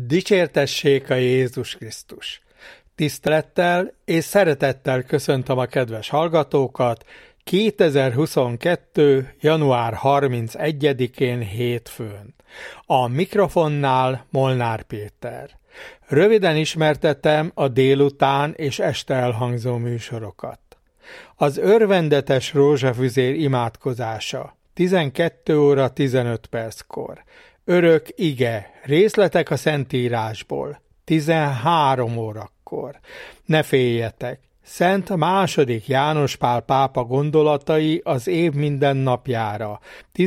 Dicsértessék a Jézus Krisztus! Tisztelettel és szeretettel köszöntöm a kedves hallgatókat 2022. január 31-én hétfőn. A mikrofonnál Molnár Péter. Röviden ismertetem a délután és este elhangzó műsorokat. Az örvendetes rózsafüzér imádkozása 12 óra 15 perckor. Örök ige, részletek a Szentírásból 13 órakor. Ne féljetek! Szent II. János Pál pápa gondolatai az év minden napjára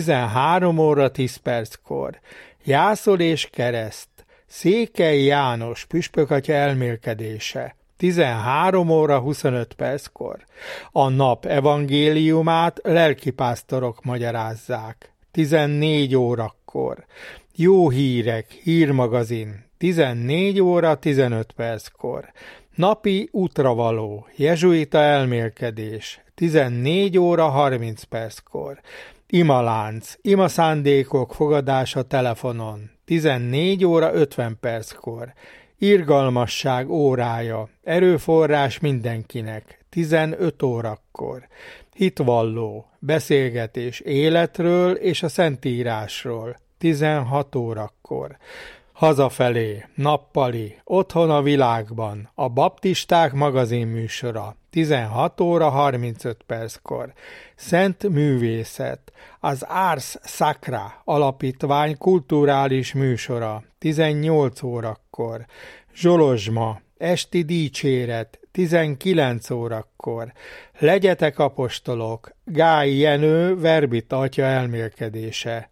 13 óra 10 perckor. Jászol és kereszt, Székely János püspökatya elmélkedése 13 óra 25 perckor. A nap evangéliumát lelkipásztorok magyarázzák 14 órakor. Jó hírek, hírmagazin 14 óra 15 perckor. Napi útravaló, jezsuita elmélkedés 14 óra 30 perckor. Imalánc, imaszándékok fogadása telefonon 14 óra 50 perckor. Irgalmasság órája, erőforrás mindenkinek 15 órakor. Hitvalló, beszélgetés életről és a Szentírásról 16 órakor. Hazafelé, nappali, otthon a világban, a baptisták magazin műsora 16 óra 35 perckor. Szent művészet, az Ars Sacra alapítvány kulturális műsora 18 órakor. Zsolozsma, esti dicséret 19 órakor. Legyetek apostolok, Gály Jenő verbit atya elmélkedése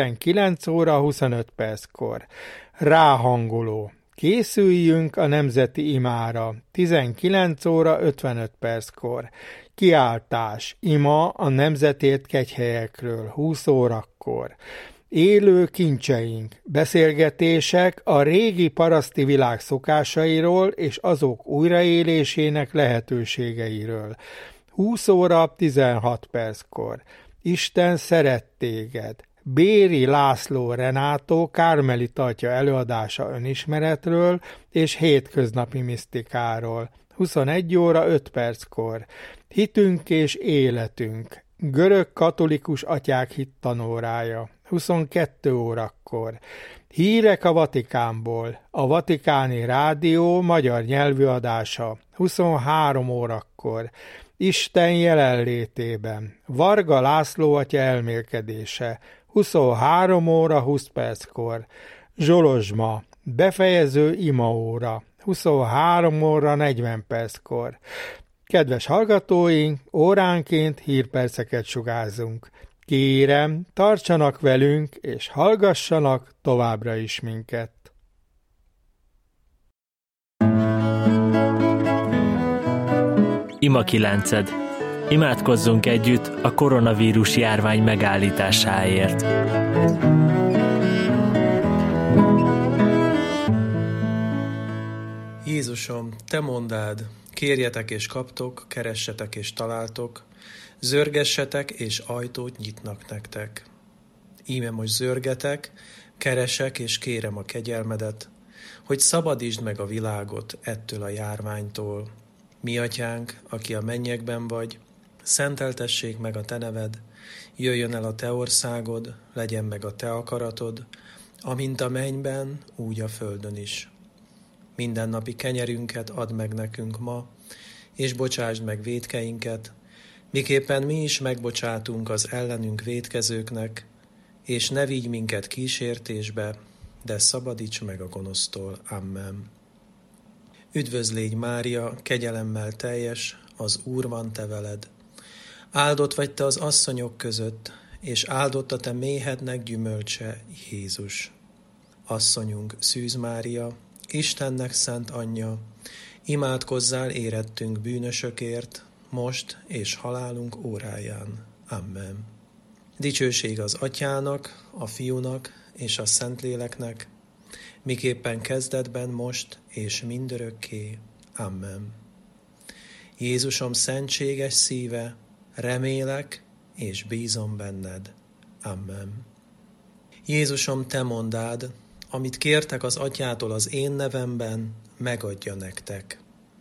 19 óra 25 perckor. Ráhangoló. Készüljünk a nemzeti imára 19 óra 55 perckor. Kiáltás. Ima a nemzetért kegyhelyekről 20 órakor. Élő kincseink. Beszélgetések a régi paraszti világ szokásairól és azok újraélésének lehetőségeiről 20 óra 16 perckor. Isten szeret téged. Béri László Renátó kármelita atya előadása önismeretről és hétköznapi misztikáról 21 óra 5 perckor. Hitünk és életünk. Görög katolikus atyák hittanórája 22 órakor. Hírek a Vatikánból. A Vatikáni Rádió magyar nyelvű adása 23 órakor. Isten jelenlétében. Varga László atya elmélkedése 23 óra 20 perckor. Zsolozsma, befejező imaóra 23 óra 40 perckor. Kedves hallgatóink, óránként hírperceket sugárzunk. Kérem, tartsanak velünk és hallgassanak továbbra is minket. Ima 9. Imádkozzunk együtt a koronavírus járvány megállításáért. Jézusom, Te mondád, kérjetek és kaptok, keressetek és találtok, zörgessetek és ajtót nyitnak nektek. Íme most zörgetek, keresek és kérem a kegyelmedet, hogy szabadítsd meg a világot ettől a járványtól. Mi atyánk, aki a mennyekben vagy, szenteltessék meg a Te neved, jöjjön el a Te országod, legyen meg a Te akaratod, amint a mennyben, úgy a földön is. Mindennapi kenyerünket add meg nekünk ma, és bocsásd meg vétkeinket, miképpen mi is megbocsátunk az ellenünk vétkezőknek, és ne vigy minket kísértésbe, de szabadíts meg a gonosztól. Amen. Üdvözl légy Mária, kegyelemmel teljes, az Úr van te veled. Áldott vagy te az asszonyok között, és áldott a te méhednek gyümölcse, Jézus. Asszonyunk, Szűz Mária, Istennek szent anyja, imádkozzál érettünk bűnösökért, most és halálunk óráján. Amen. Dicsőség az Atyának, a Fiúnak és a Szentléleknek, miképpen kezdetben most és mindörökké. Amen. Jézusom szentséges szíve, remélek és bízom benned. Amen. Jézusom, te mondád, amit kértek az Atyától az én nevemben, megadja nektek.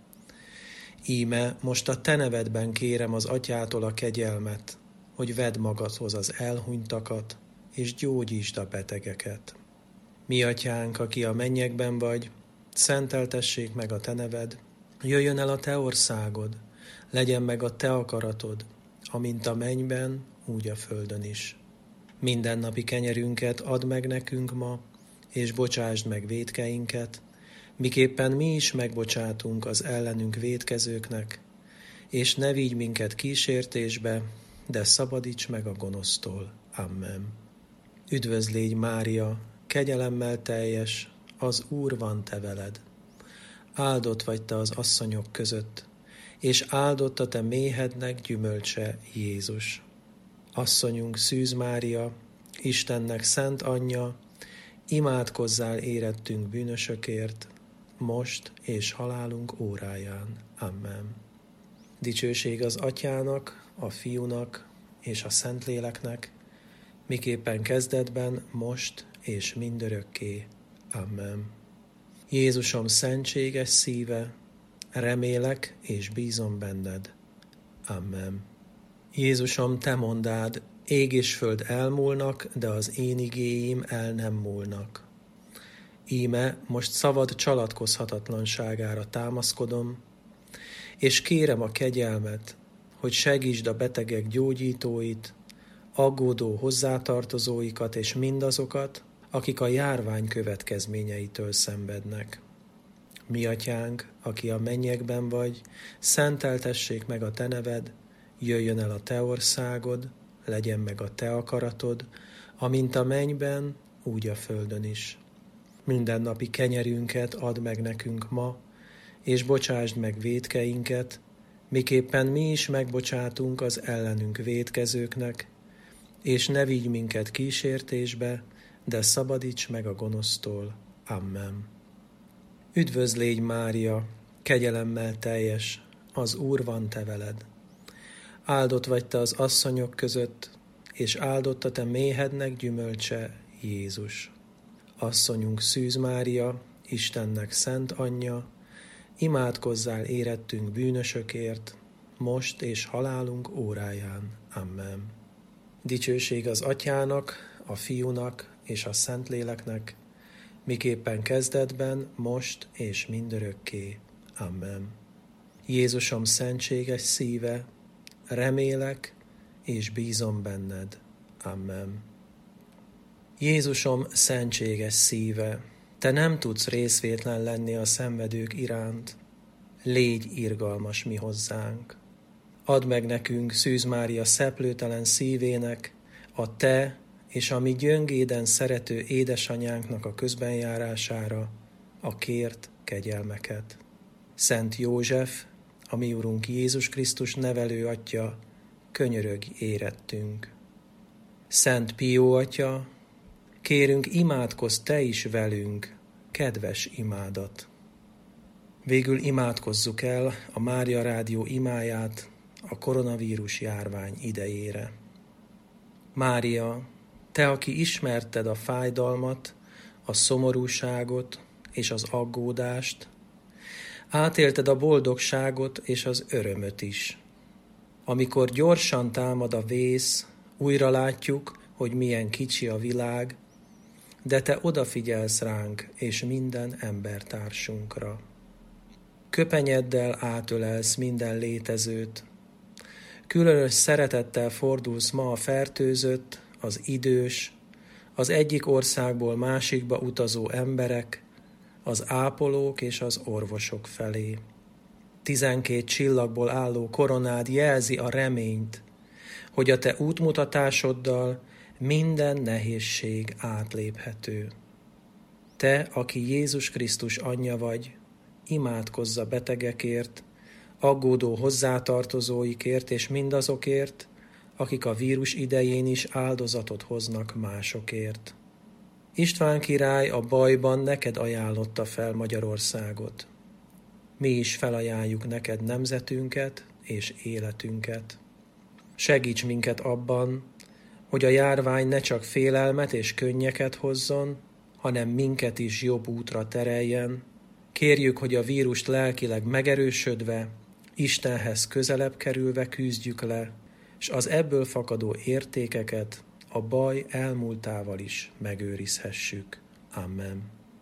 Íme most a te nevedben kérem az Atyától a kegyelmet, hogy vedd magadhoz az elhunytakat, és gyógyítsd a betegeket. Mi Atyánk, aki a mennyekben vagy, szenteltessék meg a te neved, jöjjön el a te országod, legyen meg a te akaratod, amint a mennyben, úgy a földön is. Mindennapi kenyerünket add meg nekünk ma, és bocsásd meg vétkeinket, miképpen mi is megbocsátunk az ellenünk vétkezőknek, és ne vigy minket kísértésbe, de szabadíts meg a gonosztól. Amen. Üdvözl légy, Mária, kegyelemmel teljes, az Úr van te veled. Áldott vagy te az asszonyok között, és áldott a te méhednek gyümölcse, Jézus. Asszonyunk Szűz Mária, Istennek szent anyja, imádkozzál érettünk bűnösökért, most és halálunk óráján. Amen. Dicsőség az Atyának, a Fiúnak és a Szentléleknek, miképpen kezdetben, most és mindörökké. Amen. Jézusom szentséges szíve, remélek és bízom benned. Amen. Jézusom, te mondád, ég és föld elmúlnak, de az én igéim el nem múlnak. Íme most szavad csalatkozhatatlanságára támaszkodom, és kérem a kegyelmet, hogy segítsd a betegek gyógyítóit, aggódó hozzátartozóikat és mindazokat, akik a járvány következményeitől szenvednek. Mi Atyánk, aki a mennyekben vagy, szenteltessék meg a te neved, jöjjön el a te országod, legyen meg a te akaratod, amint a mennyben, úgy a földön is. Mindennapi kenyerünket add meg nekünk ma, és bocsásd meg vétkeinket, miképpen mi is megbocsátunk az ellenünk vétkezőknek, és ne vigy minket kísértésbe, de szabadíts meg a gonosztól. Amen. Üdvözl légy, Mária, kegyelemmel teljes, az Úr van te veled. Áldott vagy te az asszonyok között, és áldott a te méhednek gyümölcse, Jézus. Asszonyunk Szűz Mária, Istennek szent anyja, imádkozzál érettünk bűnösökért, most és halálunk óráján. Amen. Dicsőség az Atyának, a Fiúnak és a Szentléleknek, miképpen kezdetben, most és mindörökké. Amen. Jézusom szentséges szíve, remélek és bízom benned. Amen. Jézusom szentséges szíve, te nem tudsz részvétlen lenni a szenvedők iránt, légy irgalmas mi hozzánk. Add meg nekünk Szűz Mária szeplőtelen szívének, a te és a mi gyöngéden szerető édesanyánknak a közbenjárására a kért kegyelmeket. Szent József, a mi Urunk Jézus Krisztus nevelő atya, könyörögj érettünk. Szent Pió atya, kérünk, imádkozz te is velünk, kedves imádat. Végül imádkozzuk el a Mária Rádió imáját a koronavírus járvány idejére. Mária, te, aki ismerted a fájdalmat, a szomorúságot és az aggódást, átélted a boldogságot és az örömöt is. Amikor gyorsan támad a vész, újra látjuk, hogy milyen kicsi a világ, de te odafigyelsz ránk és minden embertársunkra. Köpenyeddel átölelsz minden létezőt, különös szeretettel fordulsz ma a fertőzött, az idős, az egyik országból másikba utazó emberek, az ápolók és az orvosok felé. 12 csillagból álló koronád jelzi a reményt, hogy a te útmutatásoddal minden nehézség átléphető. Te, aki Jézus Krisztus anyja vagy, imádkozz a betegekért, aggódó hozzátartozóikért és mindazokért, akik a vírus idején is áldozatot hoznak másokért. István király a bajban neked ajánlotta fel Magyarországot. Mi is felajánljuk neked nemzetünket és életünket. Segíts minket abban, hogy a járvány ne csak félelmet és könnyeket hozzon, hanem minket is jobb útra tereljen. Kérjük, hogy a vírust lelkileg megerősödve, Istenhez közelebb kerülve küzdjük le, és az ebből fakadó értékeket a baj elmúltával is megőrizhessük. Amen.